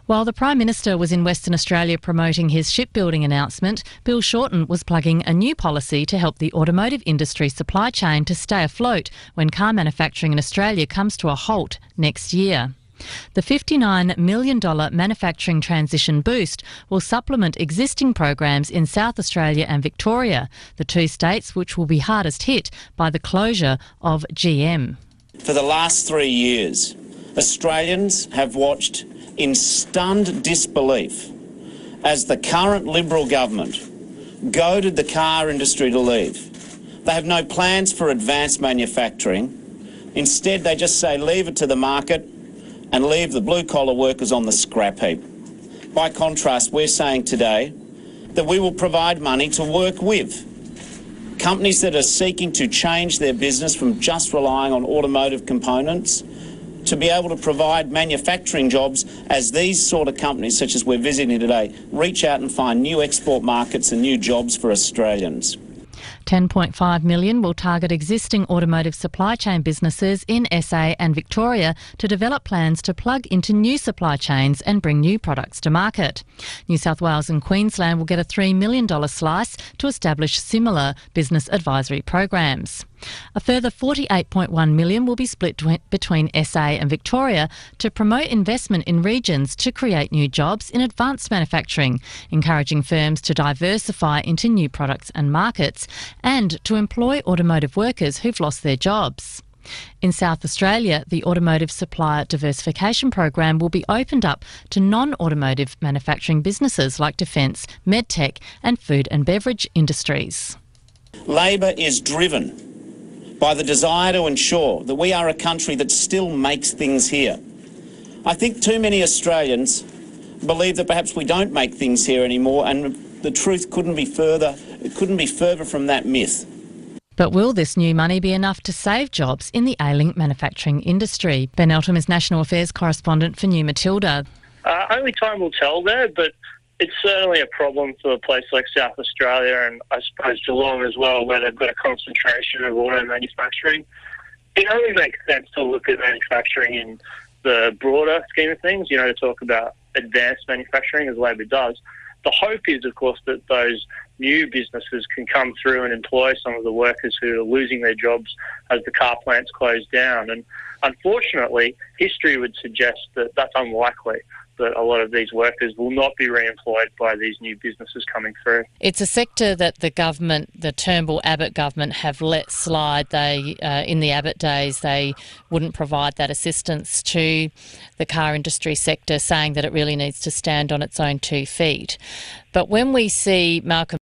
While the Prime Minister was in Western Australia promoting his shipbuilding announcement, Bill Shorten was plugging a new policy to help the automotive industry supply chain to stay afloat when car manufacturing in Australia comes to a halt next year. The $59 million manufacturing transition boost will supplement existing programs in South Australia and Victoria, the two states which will be hardest hit by the closure of GM. For the last 3 years, Australians have watched in stunned disbelief as the current Liberal government goaded the car industry to leave. They have no plans for advanced manufacturing. Instead, they just say leave it to the market and leave the blue-collar workers on the scrap heap. By contrast, we're saying today that we will provide money to work with companies that are seeking to change their business from just relying on automotive components to be able to provide manufacturing jobs as these sort of companies, such as we're visiting today, reach out and find new export markets and new jobs for Australians. $10.5 million will target existing automotive supply chain businesses in SA and Victoria to develop plans to plug into new supply chains and bring new products to market. New South Wales and Queensland will get a $3 million slice to establish similar business advisory programs. A further $48.1 million will be split between SA and Victoria to promote investment in regions to create new jobs in advanced manufacturing, encouraging firms to diversify into new products and markets, and to employ automotive workers who've lost their jobs. In South Australia, the Automotive Supplier Diversification Program will be opened up to non-automotive manufacturing businesses like defence, medtech and food and beverage industries. Labor is driven by the desire to ensure that we are a country that still makes things here. I think too many Australians believe that perhaps we don't make things here anymore, and the truth couldn't be further from that myth. But will this new money be enough to save jobs in the ailing manufacturing industry? Ben Eltham is National Affairs Correspondent for New Matilda. Only time will tell there, but it's certainly a problem for a place like South Australia and I suppose Geelong as well, where they've got a concentration of auto manufacturing. It only makes sense to look at manufacturing in the broader scheme of things, to talk about advanced manufacturing as Labor does. The hope is, of course, that those new businesses can come through and employ some of the workers who are losing their jobs as the car plants close down. And unfortunately, history would suggest that that's unlikely, that a lot of these workers will not be re-employed by these new businesses coming through. It's a sector that the government, the Turnbull-Abbott government, have let slide. They, in the Abbott days, they wouldn't provide that assistance to the car industry sector, saying that it really needs to stand on its own 2 feet. But when we see Malcolm